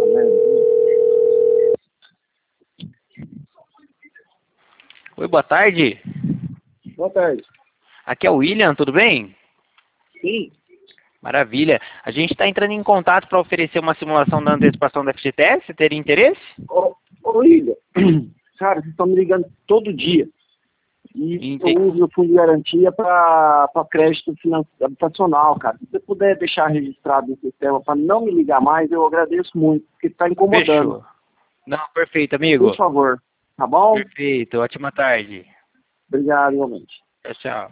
Oi, boa tarde. Boa tarde. Aqui é o William, tudo bem? Sim. Maravilha. A gente está entrando em contato para oferecer uma simulação da antecipação da FGTS. Você teria interesse? Ô, William, cara, vocês estão me ligando todo dia. E eu uso o fundo de garantia para crédito habitacional, cara. Se você puder deixar registrado no sistema para não me ligar mais, eu agradeço muito, porque está incomodando. Fechou. Não, perfeito, amigo. Por favor, tá bom? Perfeito. Ótima tarde. Obrigado, igualmente. Tchau, tchau.